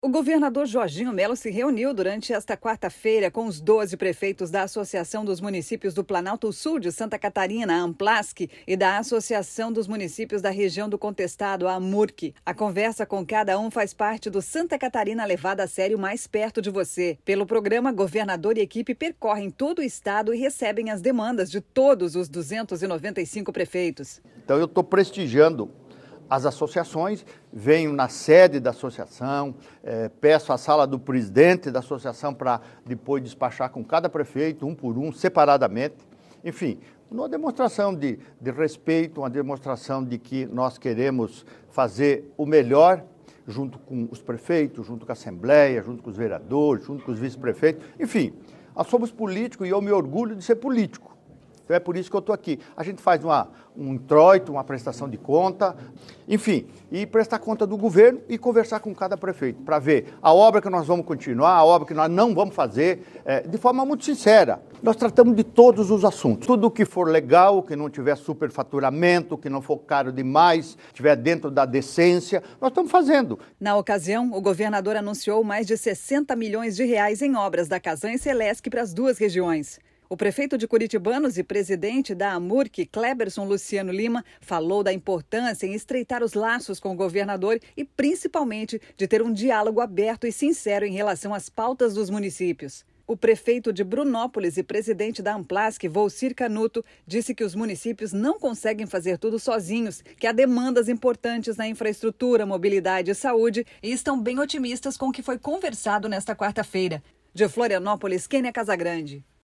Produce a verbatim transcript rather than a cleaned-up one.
O governador Jorginho Melo se reuniu durante esta quarta-feira com os doze prefeitos da Associação dos Municípios do Planalto Sul de Santa Catarina, a AMPLASC, e da Associação dos Municípios da Região do Contestado, a AMURC. A conversa com cada um faz parte do Santa Catarina levada a sério mais perto de você. Pelo programa, governador e equipe percorrem todo o estado e recebem as demandas de todos os duzentos e noventa e cinco prefeitos. Então eu estou prestigiando as associações, venho na sede da associação, é, peço a sala do presidente da associação para depois despachar com cada prefeito, um por um, separadamente. Enfim, uma demonstração de, de respeito, uma demonstração de que nós queremos fazer o melhor junto com os prefeitos, junto com a Assembleia, junto com os vereadores, junto com os vice-prefeitos. Enfim, nós somos políticos e eu me orgulho de ser político. Então é por isso que eu estou aqui. A gente faz uma, um introito, uma prestação de conta, enfim, e prestar conta do governo e conversar com cada prefeito para ver a obra que nós vamos continuar, a obra que nós não vamos fazer, é, de forma muito sincera. Nós tratamos de todos os assuntos. Tudo que for legal, que não tiver superfaturamento, que não for caro demais, estiver dentro da decência, nós estamos fazendo. Na ocasião, o governador anunciou mais de sessenta milhões de reais em obras da Casan e Celesc para as duas regiões. O prefeito de Curitibanos e presidente da AMURC, Cleberson Luciano Lima, falou da importância em estreitar os laços com o governador e, principalmente, de ter um diálogo aberto e sincero em relação às pautas dos municípios. O prefeito de Brunópolis e presidente da AMPLASC, Volcir Canuto, disse que os municípios não conseguem fazer tudo sozinhos, que há demandas importantes na infraestrutura, mobilidade e saúde e estão bem otimistas com o que foi conversado nesta quarta-feira. De Florianópolis, Kênia Casagrande.